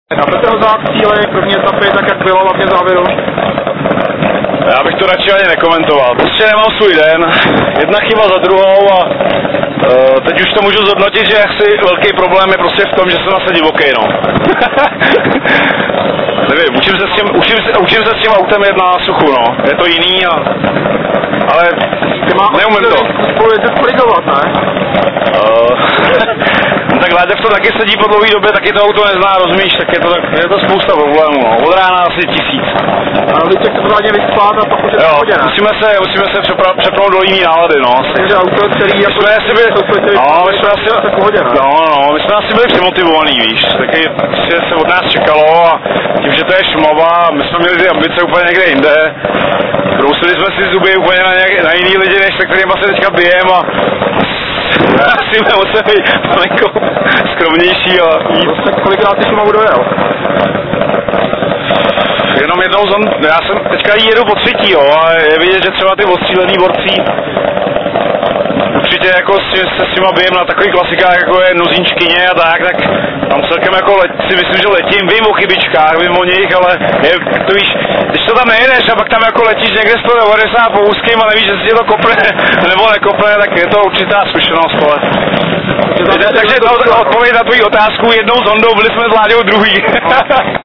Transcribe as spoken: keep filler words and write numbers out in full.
Na Petrohradské cíli, první etapy, tak jak bylo hlavně závěru? Já bych to radši ani nekomentoval. Prostě nemám svůj den, jedna chyba za druhou a uh, teď už to můžu zhodnotit, že asi velký problém je prostě v tom, že jsem zase divoký, no. Nevím, učím se, s tím, učím, se, učím se s tím autem jet na suchu, no. Je to jiný, a, ale neumím to. Spolu jezdit korigovat, ne? Uh, tak Láďa v tom taky sedí po dlouhé době, taky to auto nezná, rozumíš, tak je to, je to spousta problémů, no. Od rána asi tisíc. A vy těch to řádně vyspát a pak už je to hodě, ne? Musíme se, musíme se přepnout do jiný nálady, no. Takže auto, který jako jsme asi byli, no, my jsme asi, v pohodě, ne? no, no, my jsme asi byli přemotivovaný, víš, taky se od nás čekalo a tím, že to je Šumava, my jsme měli ty ambice úplně někde jinde. Brousili jsme si zuby úplně na, nějak, na jiný lidi, než se kterýma se teďka bijem a asi jsme museli být malinko skromnější a jít. Tak kolikrát ty Šumavu dojel? Jenom jednou zon, já jsem teďka jí jedu po třetí, jo, a je vidět, že třeba ty ostřílený borci určitě jako s, se s těma bijem na takových klasikách, jako je Nozínčkyně a tak, tak tam celkem jako let, si myslím, že letím, vím o chybičkách, vím o nich, ale je, to víš, když to tam nejedeš a pak tam jako letíš někde sto devadesát po úzkým a nevíš, že si to kopne nebo nekopne, tak je to určitá zkušenost, ale... Takže to odpověď na tvoji otázku, jednou s Hondou byli jsme s Láďou druhý.